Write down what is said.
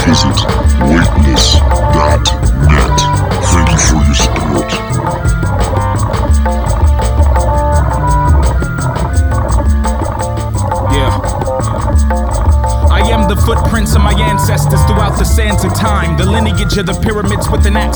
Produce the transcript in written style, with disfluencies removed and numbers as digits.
visit weightless.net. Thank you for your support. I am the footprints of my ancestors throughout the sands of time. The lineage of the pyramids with an axe